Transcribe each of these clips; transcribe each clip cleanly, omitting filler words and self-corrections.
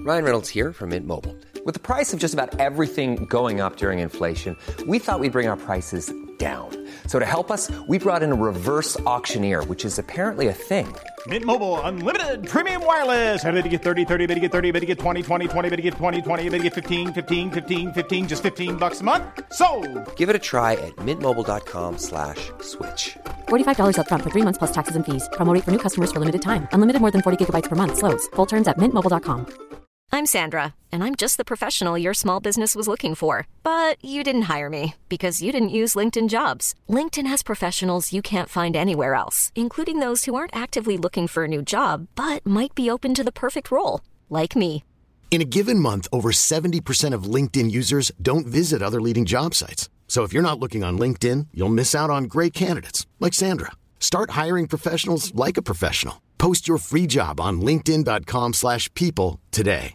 Ryan Reynolds here from Mint Mobile. With the price of just about everything going up during inflation, we thought we'd bring our prices down. So to help us, we brought in a reverse auctioneer, which is apparently a thing. Mint Mobile Unlimited Premium Wireless. How to get 30, 30, bit to get 30, bit to get 20, 20, 20, bit to get 20, 20, bit to get 15, 15, 15, 15, just $15 a month? Sold! Give it a try at mintmobile.com/switch. $45 up front for 3 months plus taxes and fees. Promo rate for new customers for limited time. Unlimited more than 40 gigabytes per month. Slows full terms at mintmobile.com. I'm Sandra, and I'm just the professional your small business was looking for. But you didn't hire me because you didn't use LinkedIn Jobs. LinkedIn has professionals you can't find anywhere else, including those who aren't actively looking for a new job, but might be open to the perfect role, like me. In a given month, over 70% of LinkedIn users don't visit other leading job sites. So if you're not looking on LinkedIn, you'll miss out on great candidates like Sandra. Start hiring professionals like a professional. Post your free job on linkedin.com/people today.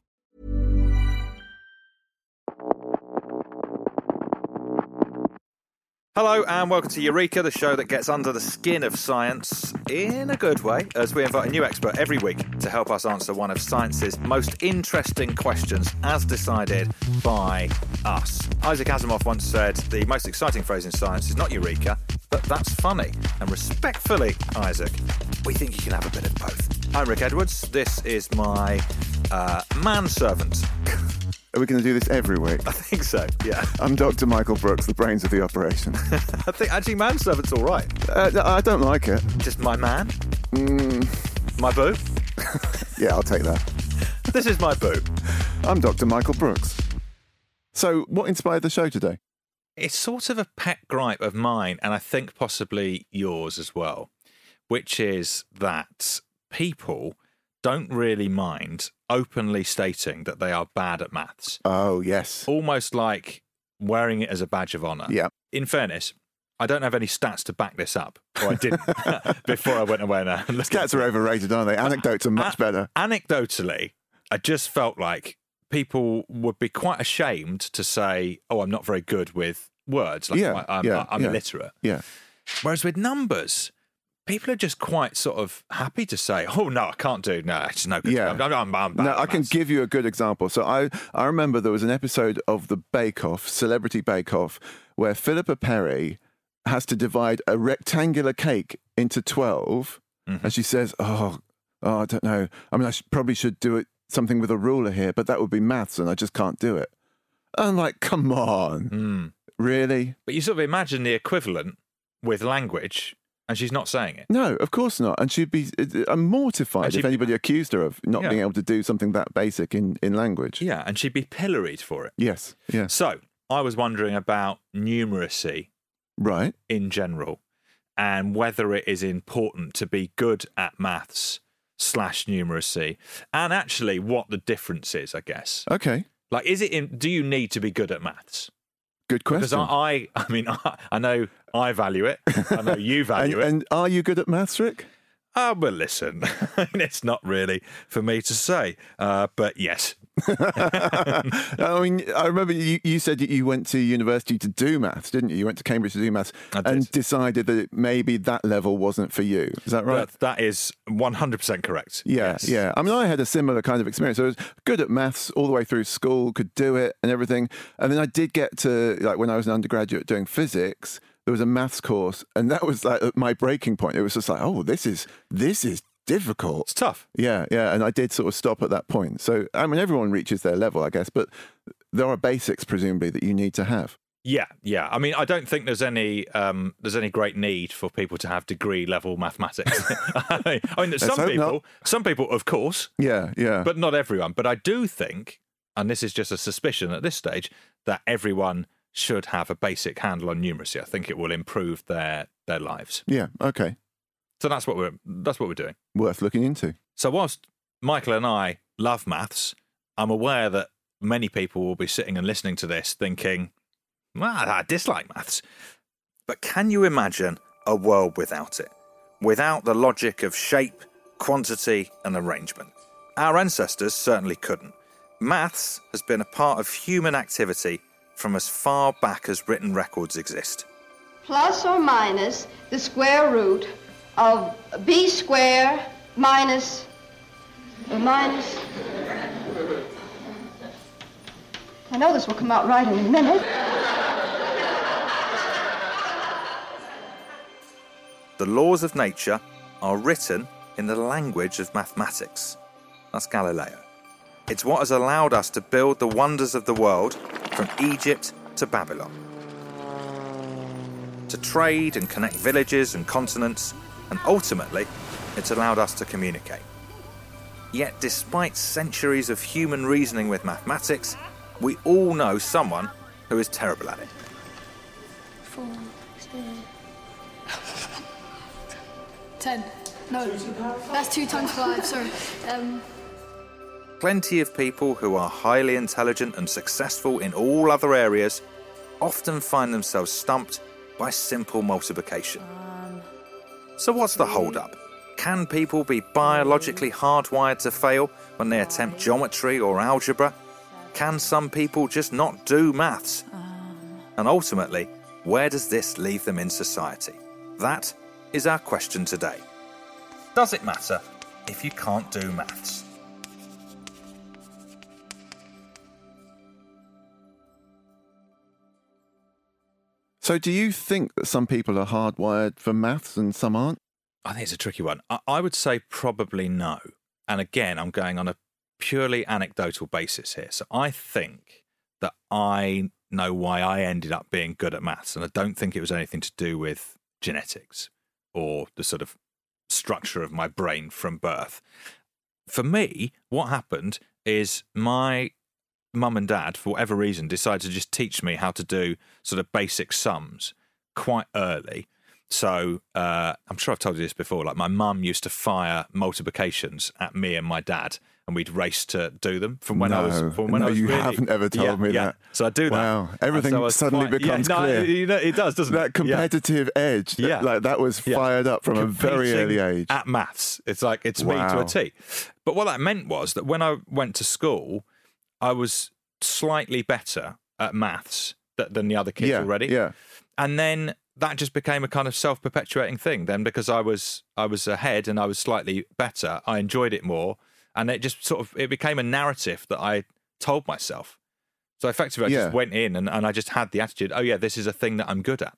Hello and welcome to Eureka, the show that gets under the skin of science in a good way, as we invite a new expert every week to help us answer one of science's most interesting questions as decided by us. Isaac Asimov once said, the most exciting phrase in science is not Eureka, but that's funny. And respectfully, Isaac, we think you can have a bit of both. I'm Rick Edwards. This is my manservant. Are we going to do this every week? I think so, yeah. I'm Dr. Michael Brooks, the brains of the operation. I think actually manservant's all right. I don't like it. Just my man? My boo? Yeah, I'll take that. This is my boo. I'm Dr. Michael Brooks. So, what inspired the show today? It's sort of a pet gripe of mine, and I think possibly yours as well, which is that people don't really mind openly stating that they are bad at maths. Oh, yes. Almost like wearing it as a badge of honour. Yeah. In fairness, I don't have any stats to back this up, or I didn't before I went away now. Stats are overrated, aren't they? Anecdotes are much better. Anecdotally, I just felt like people would be quite ashamed to say, oh, I'm not very good with words. Like, I'm illiterate. Yeah. Whereas with numbers, people are just quite sort of happy to say, oh, no, I can't do. No, it's no good. Yeah. I'm bad No, at I can maths. give you a good example. So I remember there was an episode of the Bake Off, Celebrity Bake Off, where Philippa Perry has to divide a rectangular cake into 12. Mm-hmm. And she says, oh, I don't know. I mean, probably should do it something with a ruler here, but that would be maths and I just can't do it. I'm like, come on. Really? But you sort of imagine the equivalent with language, and she's not saying it. No, of course not. And she'd be mortified if anybody accused her of not being able to do something that basic in language. Yeah, and she'd be pilloried for it. Yes, yeah. So, I was wondering about numeracy right, in general, and whether it is important to be good at maths / numeracy, and actually what the difference is, I guess. Okay. Like, do you need to be good at maths? Good question. Because I know I value it. I know you value it. And are you good at maths, Rick? Well, listen, it's not really for me to say, but yes. I mean, I remember you said that you went to university to do maths, didn't you? You went to Cambridge to do maths and decided that maybe that level wasn't for you. Is that right? That is 100% correct. Yeah, yes. Yeah. I mean, I had a similar kind of experience. I was good at maths all the way through school, could do it and everything. And then I did get to, like, when I was an undergraduate doing physics, there was a maths course, and that was like my breaking point. It was just like, oh, this is difficult. It's tough. Yeah. And I did sort of stop at that point. So, I mean, everyone reaches their level, I guess, but there are basics, presumably, that you need to have. Yeah. I mean, I don't think there's any great need for people to have degree level mathematics. I mean, some people, of course. Yeah. But not everyone. But I do think, and this is just a suspicion at this stage, that everyone should have a basic handle on numeracy. I think it will improve their lives. Yeah. Okay. So that's what we're doing. Worth looking into. So whilst Michael and I love maths, I'm aware that many people will be sitting and listening to this thinking, well, I dislike maths. But can you imagine a world without it? Without the logic of shape, quantity and arrangement? Our ancestors certainly couldn't. Maths has been a part of human activity from as far back as written records exist. Plus or minus the square root of b squared minus know this will come out right in a minute. The laws of nature are written in the language of mathematics. That's Galileo. It's what has allowed us to build the wonders of the world from Egypt to Babylon. To trade and connect villages and continents, and ultimately, it's allowed us to communicate. Yet despite centuries of human reasoning with mathematics, we all know someone who is terrible at it. 4, 10. No, that's 2 times 5, sorry. Plenty of people who are highly intelligent and successful in all other areas often find themselves stumped by simple multiplication. So what's the hold-up? Can people be biologically hardwired to fail when they attempt geometry or algebra? Can some people just not do maths? And ultimately, where does this leave them in society? That is our question today. Does it matter if you can't do maths? So do you think that some people are hardwired for maths and some aren't? I think it's a tricky one. I would say probably no. And again, I'm going on a purely anecdotal basis here. So I think that I know why I ended up being good at maths, and I don't think it was anything to do with genetics or the sort of structure of my brain from birth. For me, what happened is my mum and dad, for whatever reason, decided to just teach me how to do sort of basic sums quite early. So I'm sure I've told you this before. Like, my mum used to fire multiplications at me and my dad, and we'd race to do them from when I was. You haven't ever told me that. So I do that. Wow, everything suddenly becomes clear. It does, doesn't it? That competitive edge, that was fired up from a very early age. At maths, it's like it's me to a T. But what that meant was that when I went to school, I was slightly better at maths than the other kids already. Yeah. And then that just became a kind of self-perpetuating thing then, because I was ahead and I was slightly better. I enjoyed it more, and it just it became a narrative that I told myself. So effectively, I just went in and I just had the attitude, oh yeah, this is a thing that I'm good at.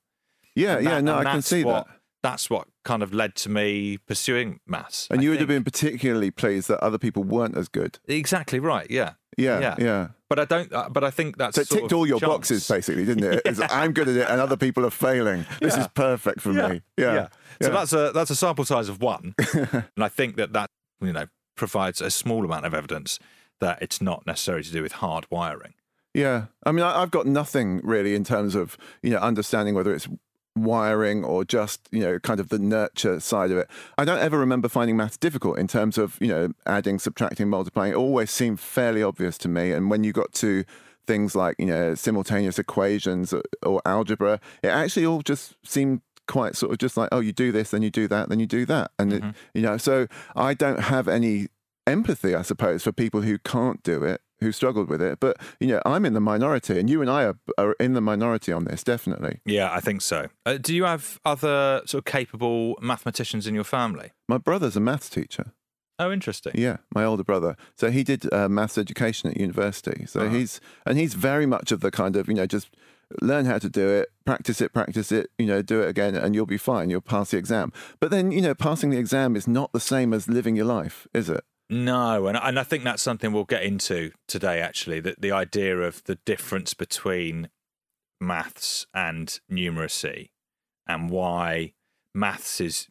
I can see that. That's what kind of led to me pursuing maths. And you would have been particularly pleased that other people weren't as good. Exactly right. Yeah. But I don't. But I think that's so it ticked all your boxes, basically, didn't it? It's, I'm good at it, and other people are failing. This is perfect for me. Yeah. So that's a sample size of 1, and I think that provides a small amount of evidence that it's not necessarily to do with hard wiring. Yeah, I mean, I've got nothing really in terms of understanding whether it's wiring or just kind of the nurture side of it. I don't ever remember finding maths difficult in terms of adding, subtracting, multiplying. It always seemed fairly obvious to me. And when you got to things like simultaneous equations or algebra, it actually all just seemed quite sort of just like, oh, you do this, then you do that, then you do that, and so I don't have any empathy, I suppose, for people who can't do it, who struggled with it. But, I'm in the minority, and you and I are in the minority on this, definitely. Yeah, I think so. Do you have other sort of capable mathematicians in your family? My brother's a maths teacher. Oh, interesting. Yeah, my older brother. So he did maths education at university. So he's very much of the kind of, just learn how to do it, practice it, do it again, and you'll be fine. You'll pass the exam. But then, passing the exam is not the same as living your life, is it? No, and I think that's something we'll get into today, actually, that the idea of the difference between maths and numeracy, and why maths is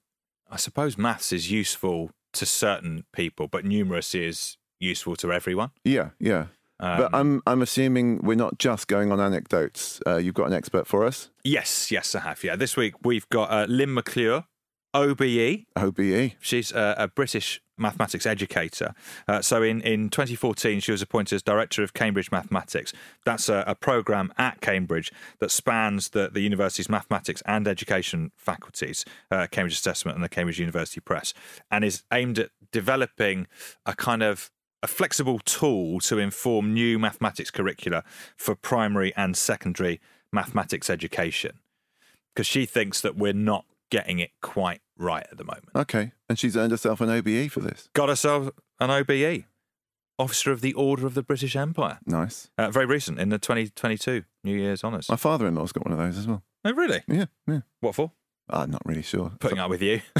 useful to certain people, but numeracy is useful to everyone. Yeah. But I'm assuming we're not just going on anecdotes. You've got an expert for us? Yes, I have. Yeah, this week we've got Lynn McClure, OBE. She's a British mathematics educator. So in 2014, she was appointed as Director of Cambridge Mathematics. That's a programme at Cambridge that spans the university's mathematics and education faculties, Cambridge Assessment and the Cambridge University Press, and is aimed at developing a kind of a flexible tool to inform new mathematics curricula for primary and secondary mathematics education. Because she thinks that we're not getting it quite right at the moment. Okay. And she's earned herself an OBE for this. Got herself an OBE. Officer of the Order of the British Empire. Nice. Very recent, in the 2022 New Year's Honours. My father-in-law's got one of those as well. Oh, really? Yeah. What for? I'm not really sure. Putting up with you.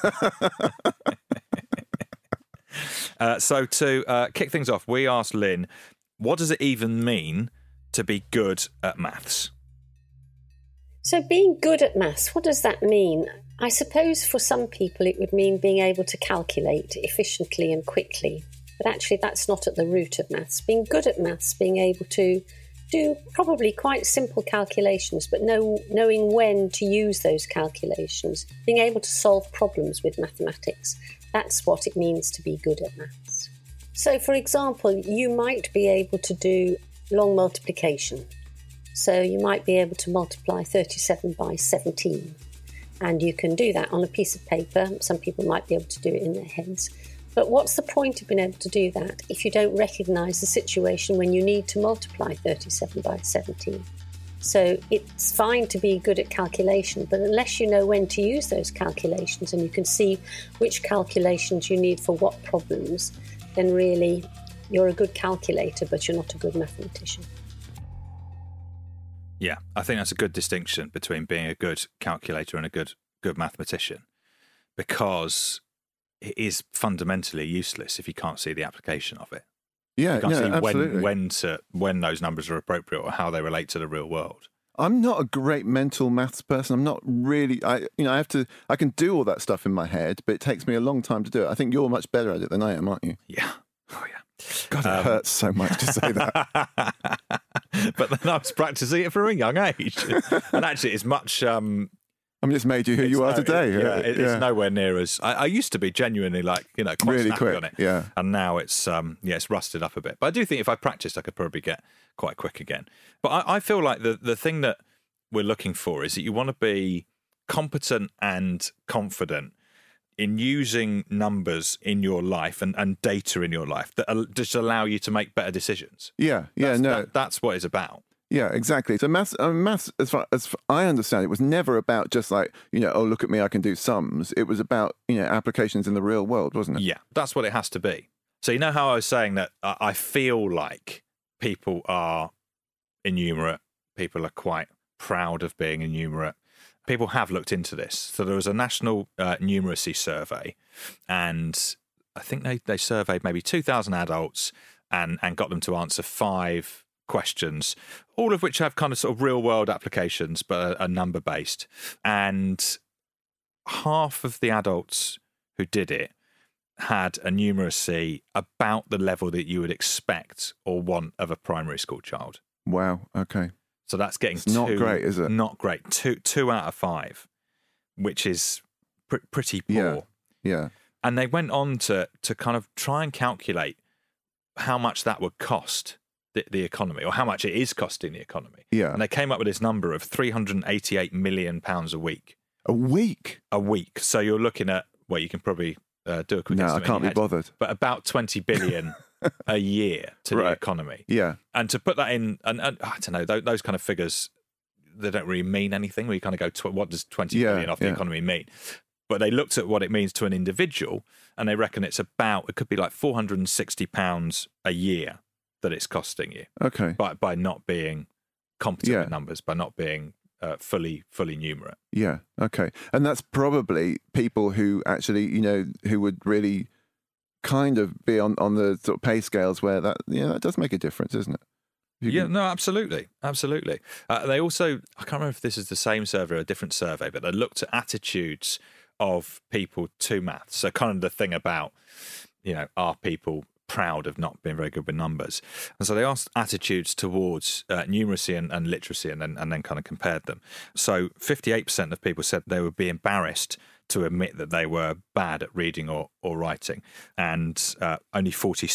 So to kick things off, we asked Lynn, what does it even mean to be good at maths? So being good at maths, what does that mean? I suppose for some people it would mean being able to calculate efficiently and quickly. But actually that's not at the root of maths. Being good at maths, being able to do probably quite simple calculations, but knowing when to use those calculations, being able to solve problems with mathematics, that's what it means to be good at maths. So for example, you might be able to do long multiplication. So you might be able to multiply 37 by 17. And you can do that on a piece of paper. Some people might be able to do it in their heads. But what's the point of being able to do that if you don't recognise the situation when you need to multiply 37 by 17? So it's fine to be good at calculation, but unless you know when to use those calculations and you can see which calculations you need for what problems, then really you're a good calculator, but you're not a good mathematician. Yeah, I think that's a good distinction between being a good calculator and a good mathematician, because it is fundamentally useless if you can't see the application of it. Yeah, you can't see absolutely. when those numbers are appropriate or how they relate to the real world. I'm not a great mental maths person. I'm not really. I can do all that stuff in my head, but it takes me a long time to do it. I think you're much better at it than I am, aren't you? Yeah. Oh yeah. God, it hurts so much to say that. But then I was practicing it from a young age, and actually, it's much. It's made you who you are today. It's nowhere near as I used to be. Genuinely, quite really snappy quick on it. Yeah, and now it's it's rusted up a bit. But I do think if I practiced, I could probably get quite quick again. But I feel like the thing that we're looking for is that you want to be competent and confident in using numbers in your life and data in your life that just allow you to make better decisions. That's what it's about. Yeah, exactly. So maths, as far as I understand, it was never about just look at me, I can do sums. It was about, applications in the real world, wasn't it? Yeah, that's what it has to be. So you know how I was saying that I feel like people are innumerate, people are quite proud of being innumerate. People have looked into this. So there was a national numeracy survey, and I think they surveyed maybe 2,000 adults and got them to answer 5 questions, all of which have kind of sort of real world applications, but are number based. And half of the adults who did it had a numeracy about the level that you would expect or want of a primary school child. Wow. Okay. So that's getting not great, is it? Not great. Two out of 5, which is pretty poor. Yeah. And they went on to kind of try and calculate how much that would cost the economy, or how much it is costing the economy. Yeah. And they came up with this number of £388 million a week. A week? A week. So you're looking at, well, you can probably do a quick estimate. No, I can't be bothered. But about 20 billion a year to the economy. Yeah. And to put that in, and I don't know, those kind of figures, they don't really mean anything. We kind of go, what does 20 billion off the economy mean? But they looked at what it means to an individual, and they reckon it could be like £460 a year that it's costing you. Okay. By not being competent with numbers, by not being fully numerate. Yeah. Okay. And that's probably people who actually, who would really kind of be on the sort of pay scales where that does make a difference, isn't it? No, absolutely. They also, I can't remember if this is the same survey or a different survey, but they looked at attitudes of people to maths. So kind of the thing about, are people proud of not being very good with numbers? And so they asked attitudes towards numeracy and literacy, and then kind of compared them. So 58% of people said they would be embarrassed to admit that they were bad at reading or writing, and only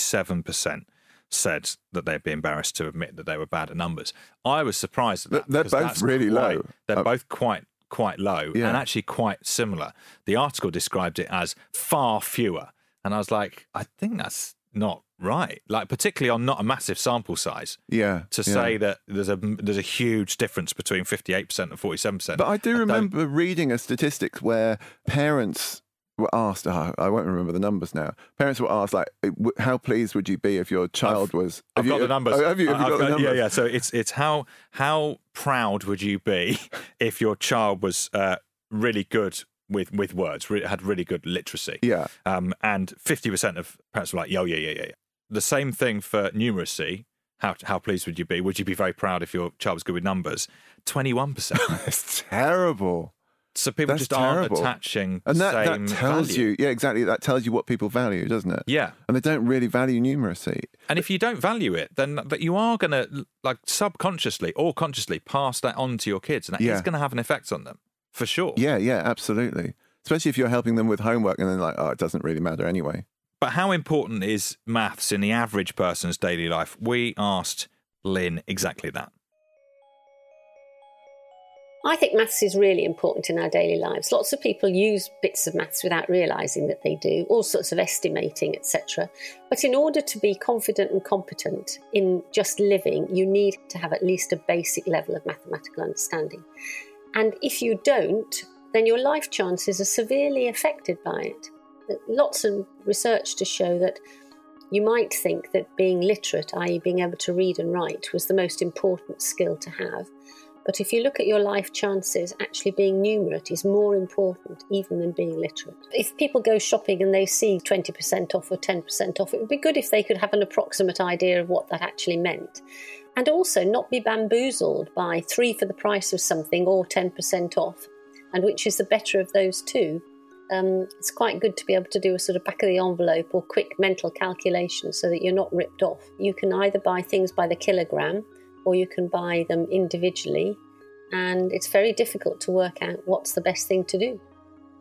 47% said that they'd be embarrassed to admit that they were bad at numbers. I was surprised at that. They're both really low. They're both quite low, and actually quite similar. The article described it as far fewer, and I was like, I think that's not right. Like, particularly on not a massive sample size. Yeah. To say that there's a huge difference between 58% and 47%. But I do remember reading a statistic where parents were asked, I won't remember the numbers now. Parents were asked, like, how pleased would you be if your child was... I've got the numbers. Have you got the numbers? Yeah. So it's how proud would you be if your child was really good with words, had really good literacy? Yeah. And 50% of parents were like, yeah. The same thing for numeracy. How pleased would you be? Would you be very proud if your child was good with numbers? 21%. It's terrible. So people That's just terrible. aren't attaching and that same tells value. you, yeah, exactly. That tells you what people value, doesn't it? Yeah. And they don't really value numeracy. And if you don't value it, then but you are going to, like, subconsciously or consciously pass that on to your kids, and that is going to have an effect on them, for sure. Yeah, absolutely. Especially if you're helping them with homework and then like, oh, it doesn't really matter anyway. But how important is maths in the average person's daily life? We asked Lynn exactly that. I think maths is really important in our daily lives. Lots of people use bits of maths without realising that they do, all sorts of estimating, etc. But in order to be confident and competent in just living, you need to have at least a basic level of mathematical understanding. And if you don't, then your life chances are severely affected by it. Lots of research to show that you might think that being literate, i.e. being able to read and write, was the most important skill to have. But if you look at your life chances, actually being numerate is more important even than being literate. If people go shopping and they see 20% off or 10% off, it would be good if they could have an approximate idea of what that actually meant. And also not be bamboozled by 3 for the price of something or 10% off, and which is the better of those two. It's quite good to be able to do a sort of back of the envelope or quick mental calculation so that you're not ripped off. You can either buy things by the kilogram or you can buy them individually, and it's very difficult to work out what's the best thing to do.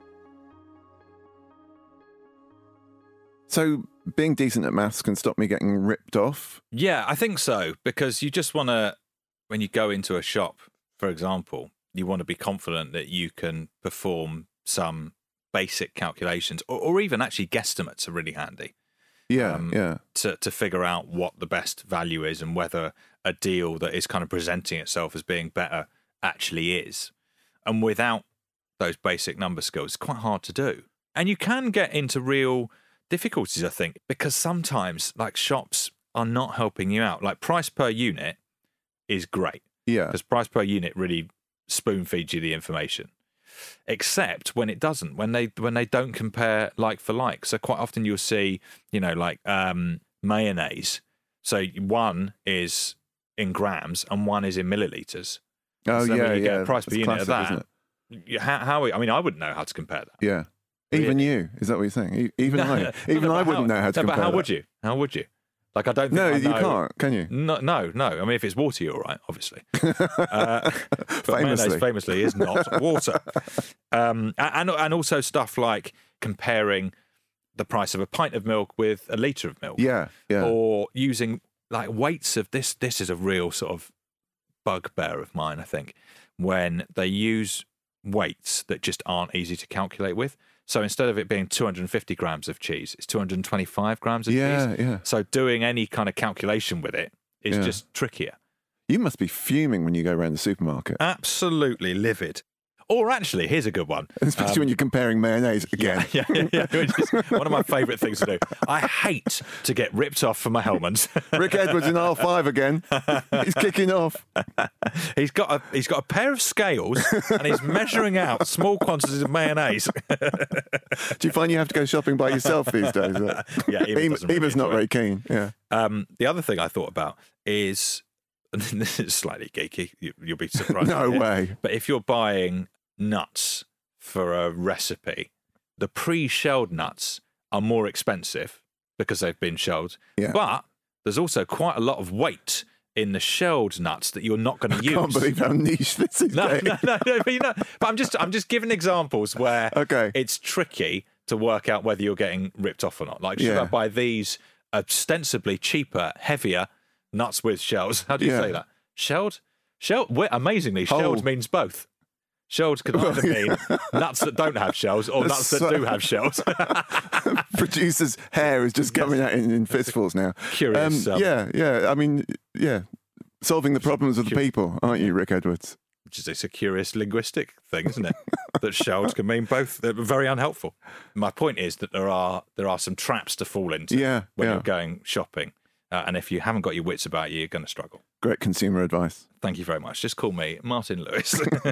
So being decent at maths can stop me getting ripped off? Yeah, I think so, because you just want to, when you go into a shop, for example, you want to be confident that you can perform some basic calculations, or even actually guesstimates are really handy. Yeah. To figure out what the best value is and whether a deal that is kind of presenting itself as being better actually is. And without those basic number skills, it's quite hard to do. And you can get into real difficulties, I think, because sometimes, like, shops are not helping you out. Like, price per unit is great. Yeah. Because price per unit really spoon feeds you the information. Except when it doesn't, when they don't compare like for like. So quite often you'll see, like mayonnaise. So one is in grams and one is in millilitres. Oh, so yeah, you get a price That's per unit of classic, that. I wouldn't know how to compare that. Yeah. Even you, is that what you're saying? Even I wouldn't know how to compare but how that. would you? How would you? Like, I don't think No, I know. you can't, can you? No. I mean, if it's water, you're all right, obviously. But mayonnaise famously is not water. And also stuff like comparing the price of a pint of milk with a litre of milk. Yeah. Or using, like, weights of this. This is a real sort of bugbear of mine, I think, when they use weights that just aren't easy to calculate with. So instead of it being 250 grams of cheese, it's 225 grams of cheese. Yeah. So doing any kind of calculation with it is just trickier. You must be fuming when you go around the supermarket. Absolutely livid. Or actually, here's a good one. Especially when you're comparing mayonnaise again. Yeah, which is one of my favourite things to do. I hate to get ripped off for my Hellmann's. Rick Edwards in R5 again. He's kicking off. He's got a pair of scales and he's measuring out small quantities of mayonnaise. Do you find you have to go shopping by yourself these days? Yeah, Eva's not very keen. Yeah. The other thing I thought about is, and this is slightly geeky, you'll be surprised. No way. But if you're buying nuts for a recipe, the pre-shelled nuts are more expensive because they've been shelled. Yeah. But there's also quite a lot of weight in the shelled nuts that you're not going to use. I can't believe how niche this is. No, but I'm just giving examples where it's tricky to work out whether you're getting ripped off or not. Like, should I buy these ostensibly cheaper, heavier nuts with shells? How do you say that? Shelled? Amazingly, shelled means both. Shells could either mean nuts that don't have shells or nuts that do have shells. Producer's hair is just coming out in fistfuls now. Curious. I mean, solving the problems of the people, aren't you, Rick Edwards? which is a curious linguistic thing, isn't it? That shelved can mean both. They're very unhelpful. My point is that there are some traps to fall into when you're going shopping. And if you haven't got your wits about you, you're going to struggle. Great consumer advice. Thank you very much. Just call me Martin Lewis.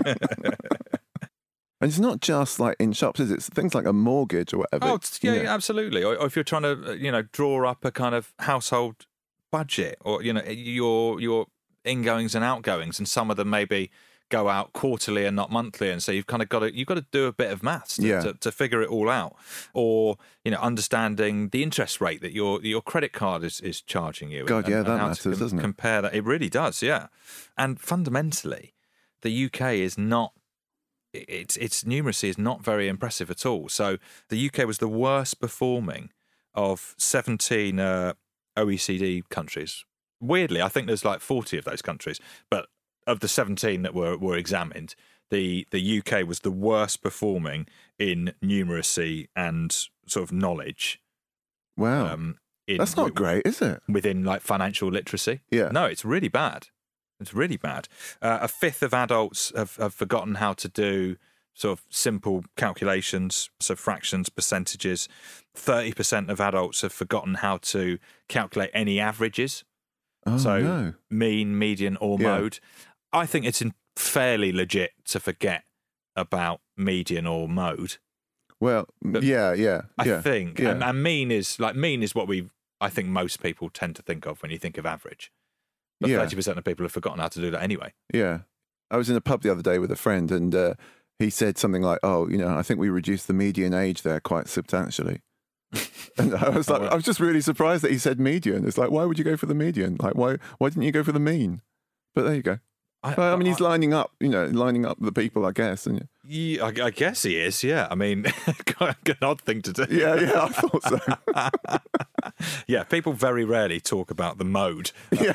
And it's not just like in shops, is it? It's things like a mortgage or whatever. Oh, yeah, absolutely. Or if you're trying to, draw up a kind of household budget, or your ingoings and outgoings, and some of them maybe go out quarterly and not monthly, and so you've got to do a bit of maths to figure it all out, or understanding the interest rate that your credit card is charging you. God, that matters, doesn't it? Compare that. It really does, yeah. And fundamentally, the UK is not. Its numeracy is not very impressive at all. So the UK was the worst performing of 17 OECD countries. Weirdly, I think there's like 40 of those countries, but of the 17 that were examined, the UK was the worst performing in numeracy and sort of knowledge. Wow, that's not great, is it? Within like financial literacy. Yeah. No, it's really bad. It's really bad. A fifth of adults have forgotten how to do sort of simple calculations, so fractions, percentages. 30% of adults have forgotten how to calculate any averages. Oh, so no. Mean, median, or mode. I think it's fairly legit to forget about median or mode. Well, but I think, and mean is what I think most people tend to think of when you think of average. But 30% of people have forgotten how to do that anyway. Yeah. I was in a pub the other day with a friend, and he said something like, I think we reduced the median age there quite substantially. And I was like, I was just really surprised that he said median. It's like, why would you go for the median? Like, why didn't you go for the mean? But there you go. I mean, he's lining up the people, I guess. And yeah, I guess he is, yeah. I mean, an odd thing to do. Yeah, I thought so. Yeah, people very rarely talk about the mode.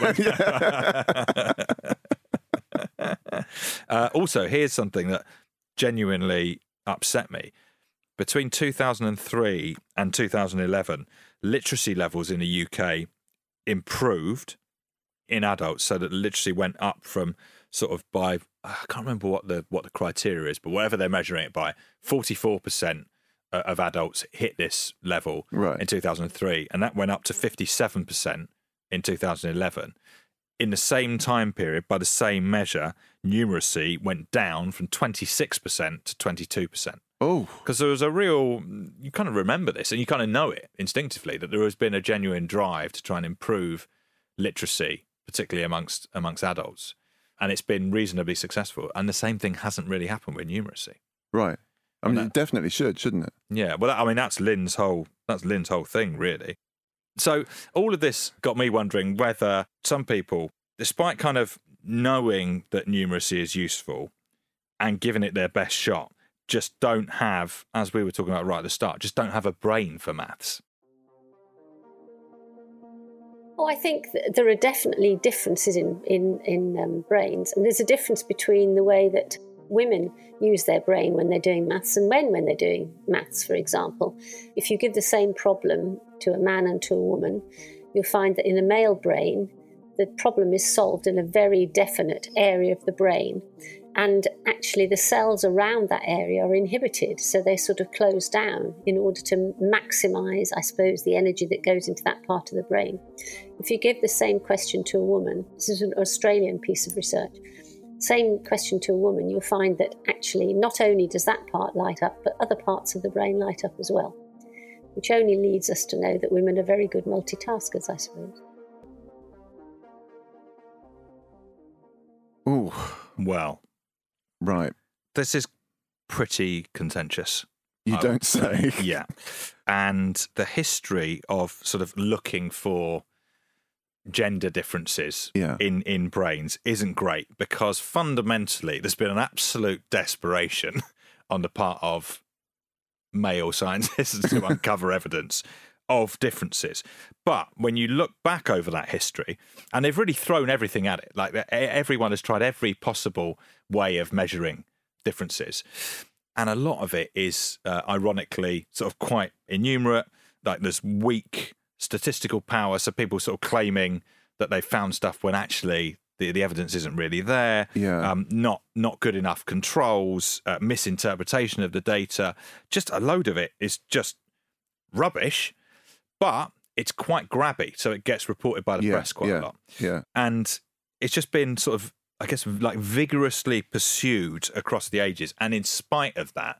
Also, here's something that genuinely upset me. Between 2003 and 2011, literacy levels in the UK improved in adults, so that literacy went up from sort of by, I can't remember what the criteria is, but whatever they're measuring it by, 44% of adults hit this level in 2003, and that went up to 57% in 2011. In the same time period, by the same measure, numeracy went down from 26% to 22%. Oh, because there was you kind of remember this, and you kind of know it instinctively, that there has been a genuine drive to try and improve literacy, particularly amongst adults, and it's been reasonably successful. And the same thing hasn't really happened with numeracy. Right. I mean, it definitely shouldn't it? Yeah. Well, I mean, that's Lynn's whole thing, really. So all of this got me wondering whether some people, despite kind of knowing that numeracy is useful and giving it their best shot, just don't have, as we were talking about right at the start, just don't have a brain for maths. Oh, I think there are definitely differences in brains, and there's a difference between the way that women use their brain when they're doing maths and men when they're doing maths, for example. If you give the same problem to a man and to a woman, you'll find that in a male brain, the problem is solved in a very definite area of the brain. And actually the cells around that area are inhibited, so they sort of close down in order to maximise, I suppose, the energy that goes into that part of the brain. If you give the same question to a woman, this is an Australian piece of research, same question to a woman, you'll find that actually not only does that part light up, but other parts of the brain light up as well, which only leads us to know that women are very good multitaskers, I suppose. Ooh. Well. Right. This is pretty contentious. You don't say. Yeah. And the history of sort of looking for gender differences in brains isn't great, because fundamentally there's been an absolute desperation on the part of male scientists to uncover evidence of differences. But when you look back over that history, and they've really thrown everything at it, like everyone has tried every possible way of measuring differences, and a lot of it is ironically sort of quite innumerate. Like there's weak statistical power, so people sort of claiming that they found stuff when actually the evidence isn't really there. Not good enough controls, misinterpretation of the data. Just a load of it is just rubbish, but it's quite grabby, so it gets reported by the press quite a lot. Yeah. And it's just been sort of, I guess, like vigorously pursued across the ages. And in spite of that,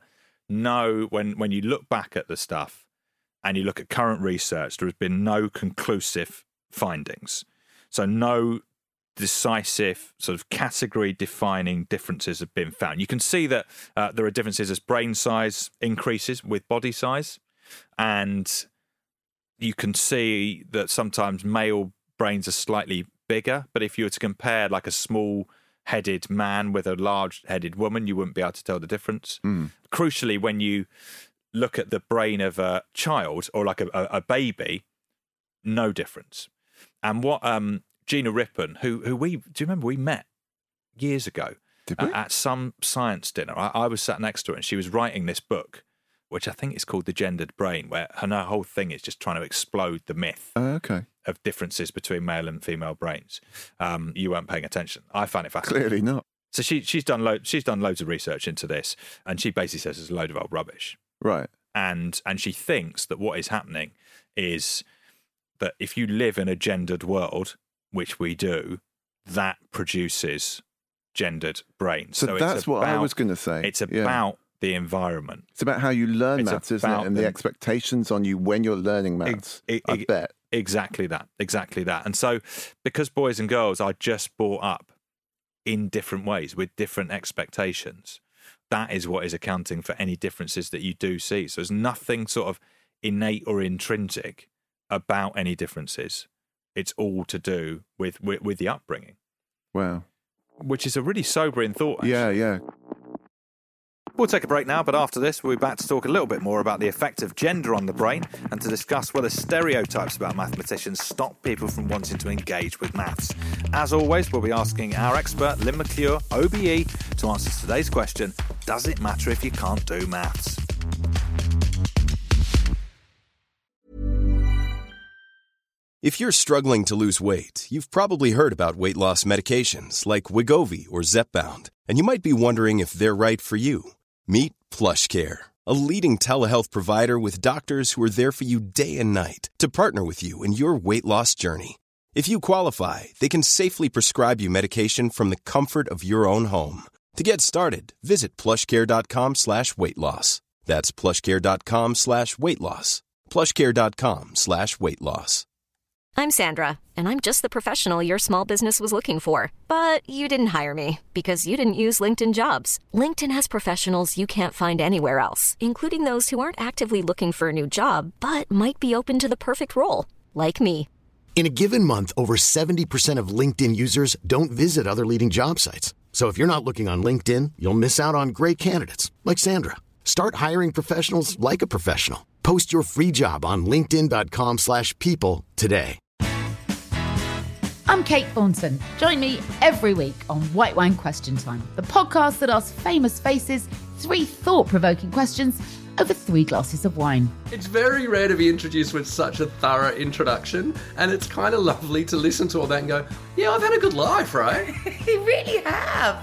when you look back at the stuff and you look at current research, there has been no conclusive findings. So no decisive sort of category-defining differences have been found. You can see that there are differences as brain size increases with body size, and you can see that sometimes male brains are slightly bigger, but if you were to compare like a small-headed man with a large-headed woman, you wouldn't be able to tell the difference. Crucially, when you look at the brain of a child or like a baby, no difference. And what Gina Rippon, do you remember we met years ago at some science dinner? I was sat next to her and she was writing this book, which I think is called The Gendered Brain, where her whole thing is just trying to explode the myth of differences between male and female brains. You weren't paying attention. I found it fascinating. Clearly not. So she's done loads of research into this, and she basically says it's a load of old rubbish. Right. And she thinks that what is happening is that if you live in a gendered world, which we do, that produces gendered brains. So that's what I was going to say. It's about the environment. It's about how you learn maths, isn't it? And the expectations on you when you're learning maths. I bet. Exactly that. And so because boys and girls are just brought up in different ways with different expectations, that is what is accounting for any differences that you do see. So there's nothing sort of innate or intrinsic about any differences. It's all to do with the upbringing. Wow. Which is a really sobering thought, actually. Yeah. We'll take a break now, but after this, we'll be back to talk a little bit more about the effect of gender on the brain and to discuss whether stereotypes about mathematicians stop people from wanting to engage with maths. As always, we'll be asking our expert, Lynn McClure, OBE, to answer today's question, does it matter if you can't do maths? If you're struggling to lose weight, you've probably heard about weight loss medications like Wegovy or Zepbound, and you might be wondering if they're right for you. Meet PlushCare, a leading telehealth provider with doctors who are there for you day and night to partner with you in your weight loss journey. If you qualify, they can safely prescribe you medication from the comfort of your own home. To get started, visit plushcare.com/weight-loss. That's plushcare.com/weight-loss. plushcare.com/weight-loss. I'm Sandra, and I'm just the professional your small business was looking for. But you didn't hire me because you didn't use LinkedIn Jobs. LinkedIn has professionals you can't find anywhere else, including those who aren't actively looking for a new job, but might be open to the perfect role, like me. In a given month, over 70% of LinkedIn users don't visit other leading job sites. So if you're not looking on LinkedIn, you'll miss out on great candidates like Sandra. Start hiring professionals like a professional. Post your free job on linkedin.com/people today. I'm Kate Thornton. Join me every week on White Wine Question Time, the podcast that asks famous faces 3 thought-provoking questions over 3 glasses of wine. It's very rare to be introduced with such a thorough introduction, and it's kind of lovely to listen to all that and go, yeah, I've had a good life, right? You really have.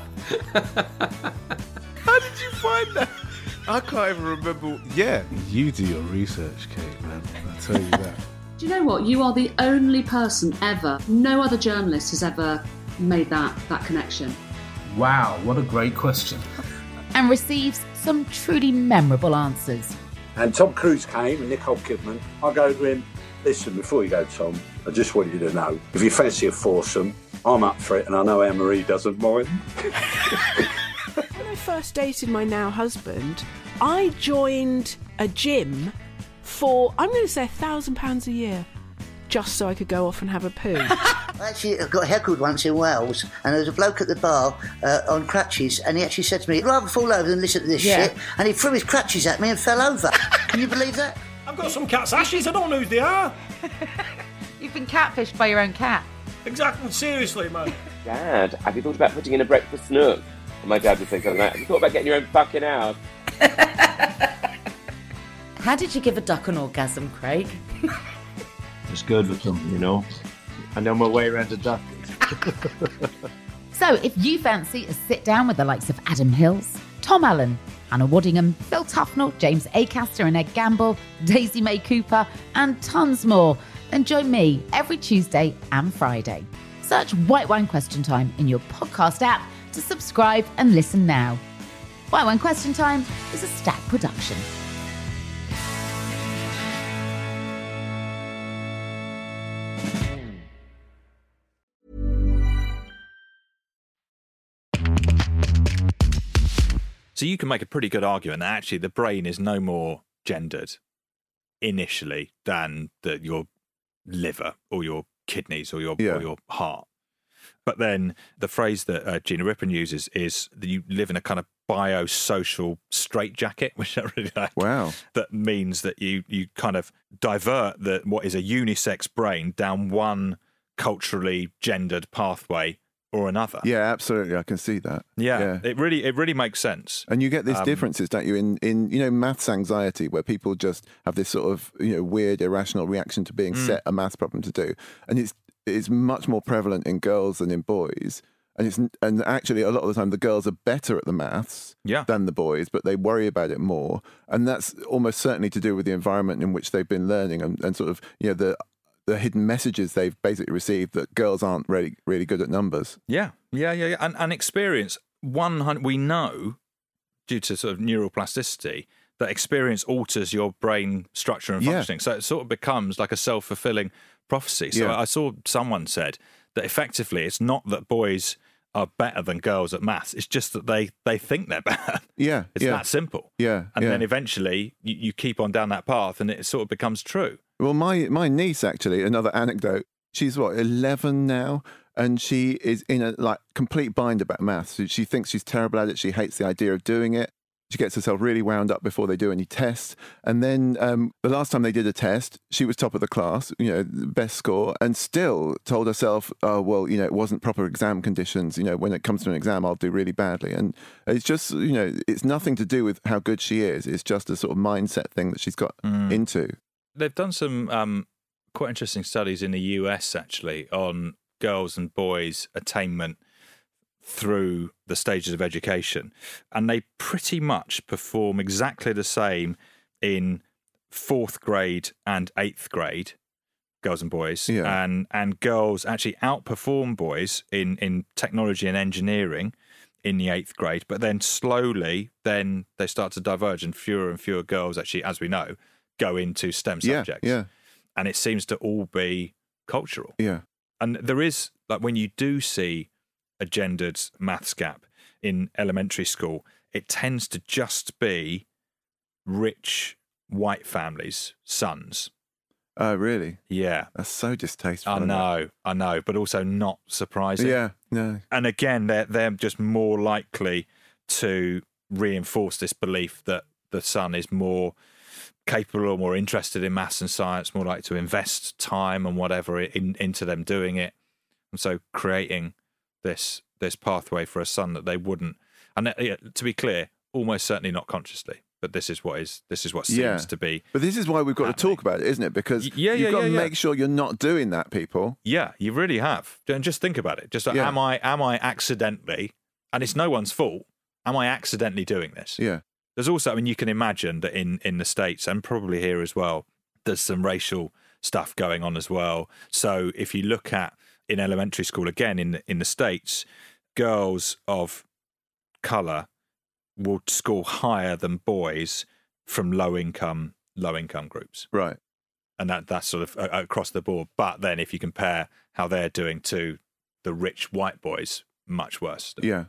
How did you find that? I can't even remember. Yeah, you do your research, Kate, man. I'll tell you that. Do you know what? You are the only person ever, no other journalist has ever made that connection. Wow, what a great question. And receives some truly memorable answers. And Tom Cruise came and Nicole Kidman. I go to him, listen, before you go, Tom, I just want you to know, if you fancy a foursome, I'm up for it, and I know Anne-Marie doesn't mind. When I first dated my now husband, I joined a gym for, I'm going to say £1,000 a year, just so I could go off and have a poo. Actually, I got heckled once in Wales, and there was a bloke at the bar on crutches, and he actually said to me, I'd rather fall over than listen to this shit, and he threw his crutches at me and fell over. Can you believe that? I've got some cat's ashes, I don't know who they are. You've been catfished by your own cat. Exactly, seriously, man. Dad, have you thought about putting in a breakfast nook? And my dad would say something like, have you thought about getting your own fucking house? How did you give a duck an orgasm, Craig? It's good with them, you know. I know my way around a duck. So if you fancy a sit down with the likes of Adam Hills, Tom Allen, Hannah Waddingham, Phil Tufnell, James Acaster and Ed Gamble, Daisy May Cooper, and tons more, then join me every Tuesday and Friday. Search White Wine Question Time in your podcast app to subscribe and listen now. White Wine Question Time is a Stack production. So you can make a pretty good argument that actually the brain is no more gendered initially than your liver or your kidneys or your heart. But then the phrase that Gina Rippon uses is that you live in a kind of biosocial straitjacket, which I really like. Wow. That means that you kind of divert what is a unisex brain down one culturally gendered pathway or another. Yeah, absolutely. I can see that. Yeah. It really makes sense. And you get these differences, don't you, in maths anxiety, where people just have this sort of weird irrational reaction to being set a maths problem to do, and it's much more prevalent in girls than in boys. And actually, a lot of the time, the girls are better at the maths than the boys, but they worry about it more. And that's almost certainly to do with the environment in which they've been learning and sort of the hidden messages they've basically received that girls aren't really, really good at numbers. Yeah. And experience, we know, due to sort of neuroplasticity, that experience alters your brain structure and functioning. So it sort of becomes like a self-fulfilling prophecy. So I saw someone said that effectively it's not that boys are better than girls at maths, it's just that they think they're better. Yeah. It's that simple. Yeah. And then eventually you keep on down that path and it sort of becomes true. Well, my niece, actually, another anecdote, she's 11 now, and she is in a complete bind about maths. She thinks she's terrible at it. She hates the idea of doing it. She gets herself really wound up before they do any tests. And then the last time they did a test, she was top of the class, the best score, and still told herself, oh, well, it wasn't proper exam conditions. When it comes to an exam, I'll do really badly. And it's just, it's nothing to do with how good she is. It's just a sort of mindset thing that she's got into. They've done some quite interesting studies in the US, actually, on girls and boys' attainment through the stages of education. And they pretty much perform exactly the same in 4th grade and 8th grade, girls and boys. Yeah. And girls actually outperform boys in technology and engineering in the 8th grade. But then slowly, then they start to diverge, and fewer girls actually, as we know, go into STEM subjects. Yeah. And it seems to all be cultural. Yeah. And there is, when you do see a gendered maths gap in elementary school, it tends to just be rich white families' sons. Oh, really? Yeah. That's so distasteful. I know, but also not surprising. Yeah, no. And again, they're just more likely to reinforce this belief that the son is more capable or more interested in maths and science, more likely to invest time and whatever into them doing it. And so creating this pathway for a son that they wouldn't. And to be clear, almost certainly not consciously, but this is what seems to be. But this is why we've got to talk about it, isn't it? Because you've got to make sure you're not doing that, people. Yeah, you really have. And just think about it. Just like, am I accidentally, and it's no one's fault, am I accidentally doing this? Yeah. There's also, you can imagine that in the States and probably here as well, there's some racial stuff going on as well. So if you look at in elementary school, again, in the States, girls of colour will score higher than boys from low income groups. Right. And that's sort of across the board. But then if you compare how they're doing to the rich white boys, much worse. Yeah.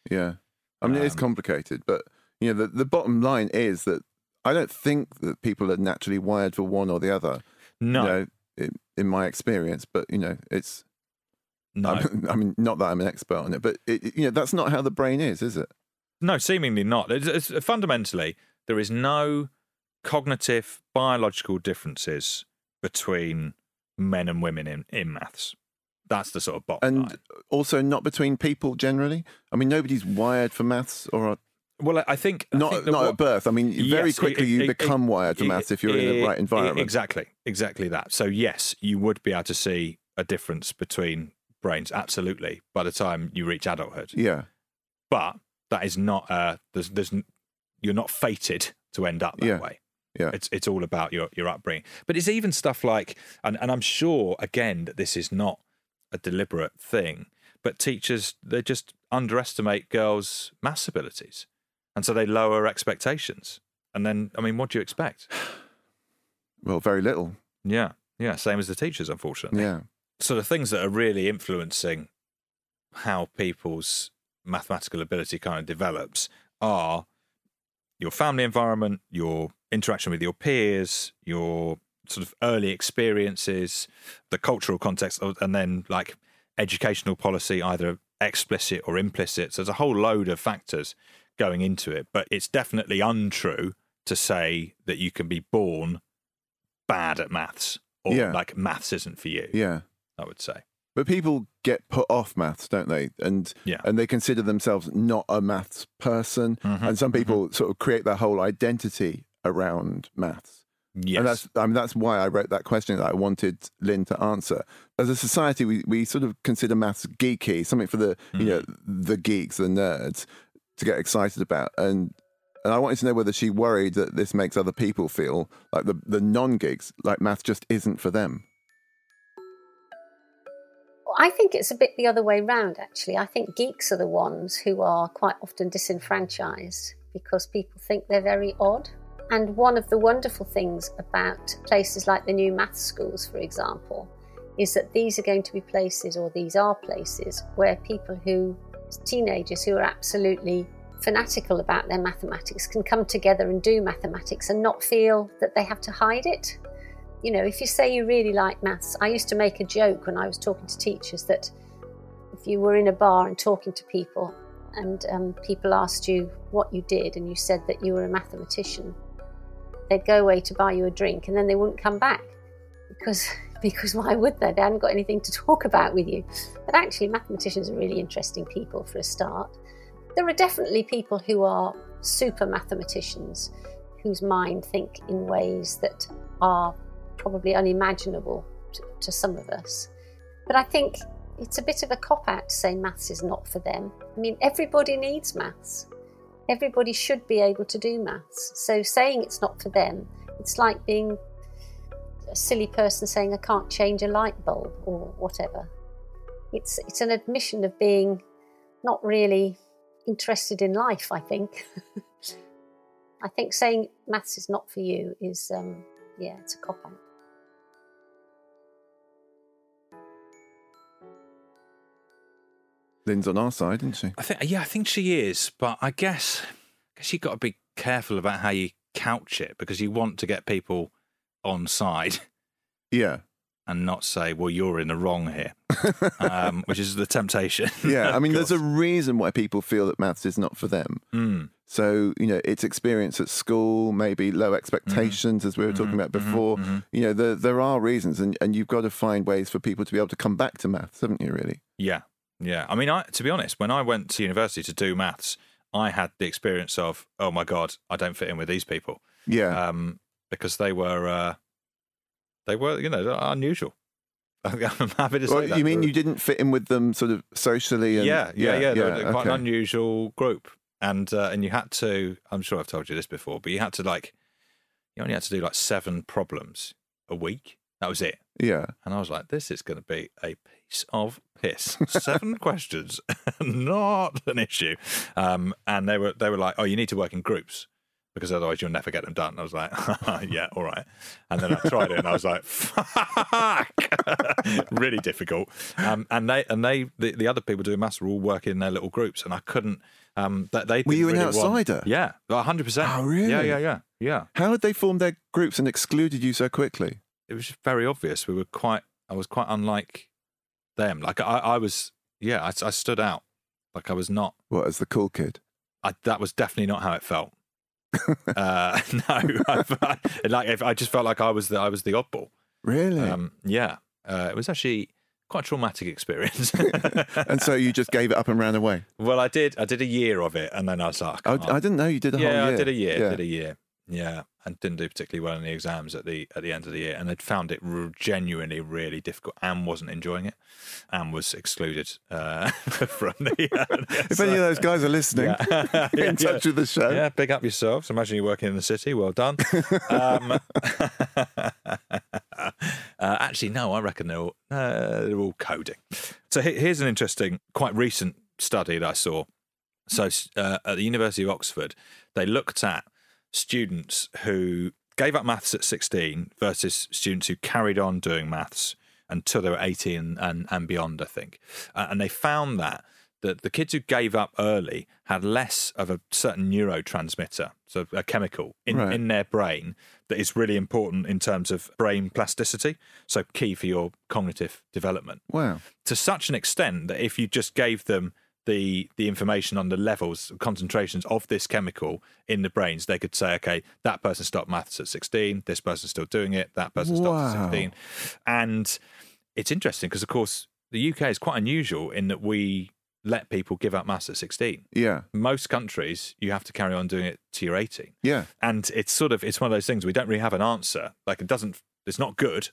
I mean, it's complicated, but the bottom line is that I don't think that people are naturally wired for one or the other. No. In my experience, but it's. No. I mean, not that I'm an expert on it, but that's not how the brain is it? No, seemingly not. It's fundamentally, there is no cognitive, biological differences between men and women in maths. That's the sort of bottom line. And also not between people generally. I mean, nobody's wired for maths or. Well, I think not at birth. I mean, very quickly you become wired for maths if you're in the right environment. Exactly that. So yes, you would be able to see a difference between brains, absolutely, by the time you reach adulthood. Yeah. But that is not, you're not fated to end up that way. Yeah. It's all about your upbringing. But it's even stuff like, and I'm sure, again, that this is not a deliberate thing, but teachers, they just underestimate girls' maths abilities. And so they lower expectations. And then, I mean, what do you expect? Well, very little. Yeah. Yeah. Same as the teachers, unfortunately. Yeah. So the things that are really influencing how people's mathematical ability kind of develops are your family environment, your interaction with your peers, your sort of early experiences, the cultural context, and then like educational policy, either explicit or implicit. So there's a whole load of factors going into it, but it's definitely untrue to say that you can be born bad at maths or like maths isn't for you. Yeah. I would say. But people get put off maths, don't they? And they consider themselves not a maths person. Mm-hmm. And some people sort of create their whole identity around maths. Yes. And that's why I wrote that question that I wanted Lynn to answer. As a society, we sort of consider maths geeky, something for the the geeks, the nerds, to get excited about. And I wanted to know whether she worried that this makes other people feel like the non-geeks, like maths just isn't for them. I think it's a bit the other way round, actually. I think geeks are the ones who are quite often disenfranchised because people think they're very odd. And one of the wonderful things about places like the new maths schools, for example, is that these are going to be places, or these are places, where teenagers who are absolutely fanatical about their mathematics can come together and do mathematics and not feel that they have to hide it. You know, if you say you really like maths, I used to make a joke when I was talking to teachers that if you were in a bar and talking to people and people asked you what you did and you said that you were a mathematician, they'd go away to buy you a drink and then they wouldn't come back because why would they? They hadn't got anything to talk about with you. But actually, mathematicians are really interesting people for a start. There are definitely people who are super mathematicians whose mind think in ways that are probably unimaginable to some of us. But I think it's a bit of a cop-out to say maths is not for them. I mean, everybody needs maths. Everybody should be able to do maths. So saying it's not for them, it's like being a silly person saying I can't change a light bulb or whatever. It's an admission of being not really interested in life, I think. I think saying maths is not for you is, it's a cop-out. Lynn's on our side, isn't she? I think she is, but I guess you've got to be careful about how you couch it because you want to get people on side. Yeah. And not say, well, you're in the wrong here, which is the temptation. Yeah, I mean, there's a reason why people feel that maths is not for them. Mm. So, it's experience at school, maybe low expectations, as we were talking about before. There are reasons, and you've got to find ways for people to be able to come back to maths, haven't you, really? Yeah. Yeah, I mean, to be honest, when I went to university to do maths, I had the experience of, oh my God, I don't fit in with these people. Yeah, because they were, unusual. I'm happy to say that. You mean you didn't fit in with them, sort of socially? And, yeah. They're quite an unusual group, and you had to. I'm sure I've told you this before, but you only had to do like 7 problems a week. That was it. Yeah. And I was like, this is going to be a piece of piss. 7 questions, not an issue. And they were like, oh, you need to work in groups because otherwise you'll never get them done. And I was like, yeah, all right. And then I tried it and I was like, fuck, really difficult. And the other people doing maths were all working in their little groups, and I couldn't. Were you an outsider? Yeah, 100%. Oh, really? Yeah. How had they formed their groups and excluded you so quickly? It was just very obvious. I was quite unlike them. Like I was, I stood out. Like I was not. What, as the cool kid? That was definitely not how it felt. No, I just felt like I was the oddball. Really? It was actually quite a traumatic experience. And so you just gave it up and ran away? Well, I did a year of it, and then I was like, I didn't know you did a whole year. I did a year. Yeah, and didn't do particularly well in the exams at the end of the year, and they'd found it genuinely really difficult. Anne wasn't enjoying it. Anne was excluded from the. If any of those guys are listening, get in touch with the show. Yeah, big up yourselves. Imagine you're working in the city. Well done. Actually, no, I reckon they're all coding. So here's an interesting, quite recent study that I saw. So at the University of Oxford, they looked at students who gave up maths at 16 versus students who carried on doing maths until they were 18 and beyond, I think. And they found that the kids who gave up early had less of a certain neurotransmitter, so a chemical in their brain that is really important in terms of brain plasticity, so key for your cognitive development. Wow. To such an extent that if you just gave them the information on the levels, concentrations of this chemical in the brains, they could say, okay, that person stopped maths at 16, this person's still doing it, that person stopped at 16. And it's interesting because, of course, the UK is quite unusual in that we let people give up maths at 16. Yeah. Most countries, you have to carry on doing it till you're 18. Yeah. And it's one of those things we don't really have an answer. Like it's not good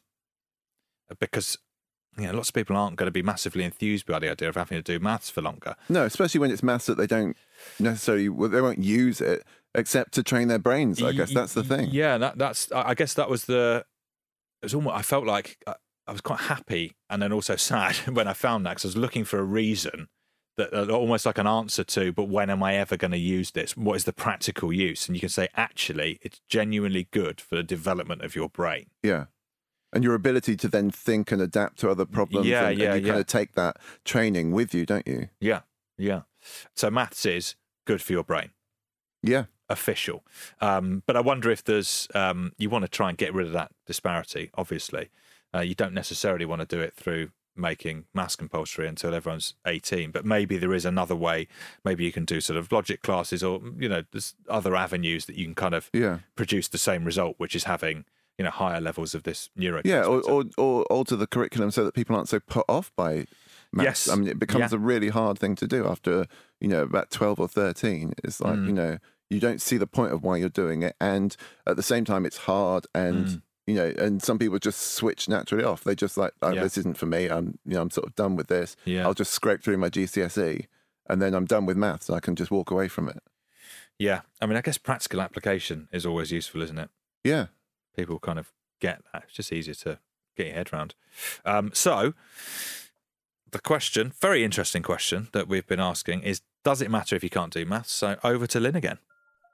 because lots of people aren't going to be massively enthused by the idea of having to do maths for longer. No, especially when it's maths that they don't necessarily, they won't use it except to train their brains. I guess that's the thing. Yeah, I guess that was it was almost, I felt like I was quite happy and then also sad when I found that, because I was looking for a reason that almost like an answer to, but when am I ever going to use this? What is the practical use? And you can say, actually, it's genuinely good for the development of your brain. Yeah. And your ability to then think and adapt to other problems. Yeah, and you kind of take that training with you, don't you? Yeah, yeah. So maths is good for your brain. Yeah. Official. But I wonder if there's, you want to try and get rid of that disparity, obviously. You don't necessarily want to do it through making maths compulsory until everyone's 18, but maybe there is another way. Maybe you can do sort of logic classes, or, there's other avenues that you can kind of produce the same result, which is having higher levels of this neurotransmitter. Yeah, or alter the curriculum so that people aren't so put off by maths. Yes. I mean, it becomes a really hard thing to do after, about 12 or 13. It's like, you don't see the point of why you're doing it. And at the same time, it's hard. And, and some people just switch naturally off. They just like, this isn't for me. I'm sort of done with this. Yeah. I'll just scrape through my GCSE and then I'm done with maths. I can just walk away from it. Yeah. I mean, I guess practical application is always useful, isn't it? Yeah. People kind of get that. It's just easier to get your head around. So the question, very interesting question that we've been asking is, does it matter if you can't do maths? So over to Lynn again.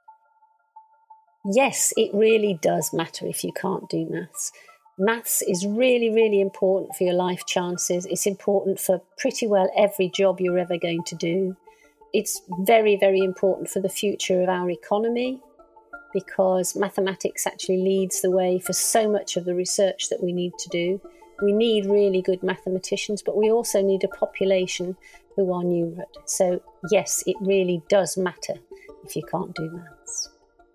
Yes, it really does matter if you can't do maths. Maths is really, really important for your life chances. It's important for pretty well every job you're ever going to do. It's very, very important for the future of our economy, because mathematics actually leads the way for so much of the research that we need to do. We need really good mathematicians, but we also need a population who are numerate. So, yes, it really does matter if you can't do maths.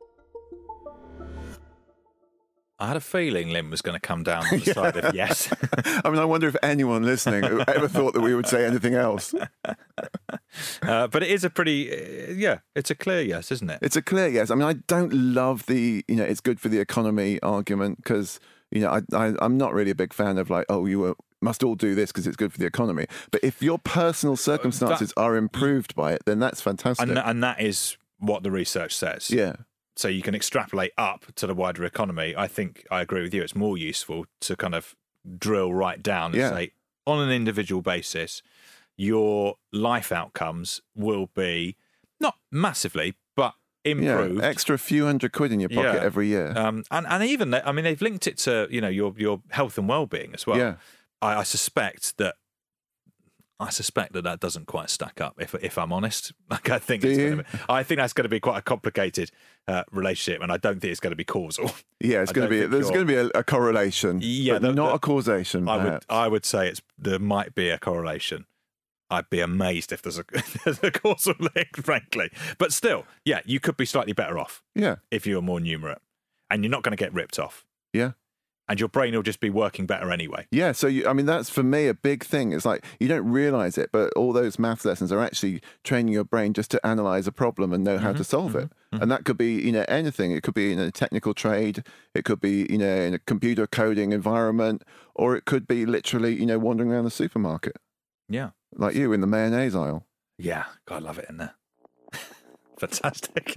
I had a feeling Lynn was going to come down on the side of yes. I mean, I wonder if anyone listening ever thought that we would say anything else. But it is a pretty, it's a clear yes, isn't it? It's a clear yes. I mean, I don't love the, it's good for the economy argument, because, I'm not really a big fan of like, you must all do this because it's good for the economy. But if your personal circumstances are improved by it, then that's fantastic. And that is what the research says. Yeah. So you can extrapolate up to the wider economy. I think I agree with you. It's more useful to kind of drill right down and say, on an individual basis, your life outcomes will be not massively, but improved. Yeah, extra few £100 in your pocket every year. And even, they've linked it to, your health and well-being as well. Yeah. I suspect that doesn't quite stack up. If I'm honest, like I think that's going to be quite a complicated relationship, and I don't think it's going to be causal. Yeah, there's going to be a correlation, but not a causation. I would say there might be a correlation. I'd be amazed if there's a causal link, frankly. But still, you could be slightly better off. Yeah, if you're more numerate, and you're not going to get ripped off. Yeah. And your brain will just be working better anyway. Yeah, so that's for me a big thing. It's like you don't realise it, but all those maths lessons are actually training your brain just to analyse a problem and know how to solve it. And that could be, anything. It could be in a technical trade, it could be, in a computer coding environment, or it could be literally, wandering around the supermarket. Yeah. Like you in the mayonnaise aisle. Yeah, God, I love it in there. Fantastic.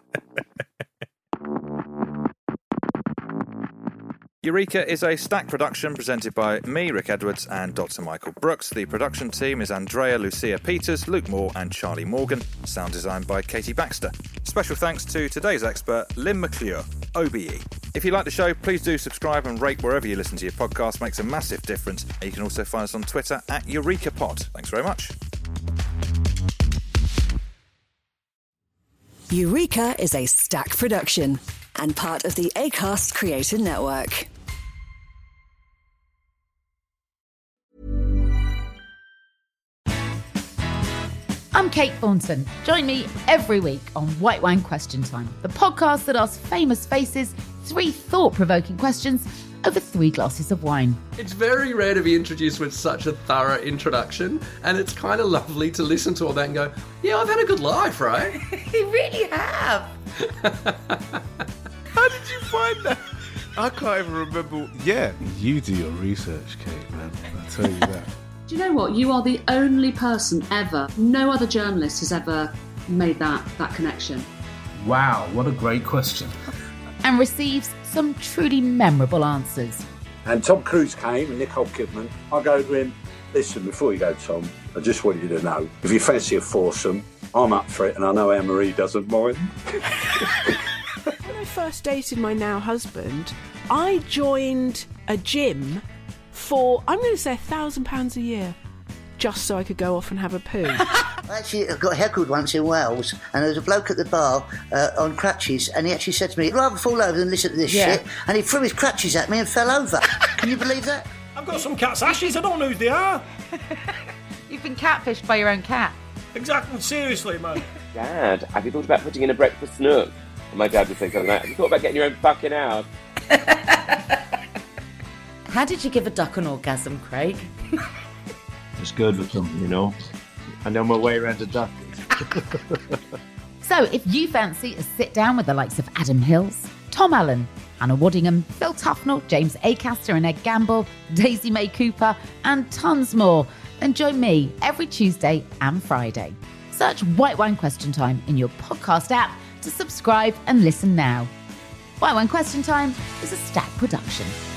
Eureka is a Stack production presented by me, Rick Edwards, and Dr. Michael Brooks. The production team is Andrea Lucia Peters, Luke Moore, and Charlie Morgan. Sound designed by Katie Baxter. Special thanks to today's expert, Lynn McClure, OBE. If you like the show, please do subscribe and rate wherever you listen to your podcast. Makes a massive difference. And you can also find us on Twitter at EurekaPod. Thanks very much. Eureka is a Stack production and part of the Acast Creator Network. I'm Kate Thornton. Join me every week on White Wine Question Time, the podcast that asks famous faces 3 thought-provoking questions over 3 glasses of wine. It's very rare to be introduced with such a thorough introduction, and it's kind of lovely to listen to all that and go, yeah, I've had a good life, right? You really have. How did you find that? I can't even remember. Yeah, you do your research, Kate, man. I tell you that. Do you know what? You are the only person ever, no other journalist has ever made that connection. Wow, what a great question. And receives some truly memorable answers. And Tom Cruise came and Nicole Kidman. I go to him, listen, before you go, Tom, I just want you to know, if you fancy a foursome, I'm up for it, and I know Anne-Marie doesn't mind. When I first dated my now husband, I joined a gym for, I'm going to say £1,000 a year, just so I could go off and have a poo. Actually, I got heckled once in Wales, and there was a bloke at the bar on crutches, and he actually said to me, I'd rather fall over than listen to this shit, and he threw his crutches at me and fell over. Can you believe that? I've got some cat's ashes, I don't know who they are. You've been catfished by your own cat. Exactly, seriously, man. Dad, have you thought about putting in a breakfast nook? And my dad would say something like, have you thought about getting your own fucking house? How did you give a duck an orgasm, Craig? It's good with them, I know my way around a duck. So if you fancy a sit-down with the likes of Adam Hills, Tom Allen, Hannah Waddingham, Phil Tufnell, James Acaster and Ed Gamble, Daisy May Cooper, and tons more, then join me every Tuesday and Friday. Search White Wine Question Time in your podcast app to subscribe and listen now. White Wine Question Time is a Stack production.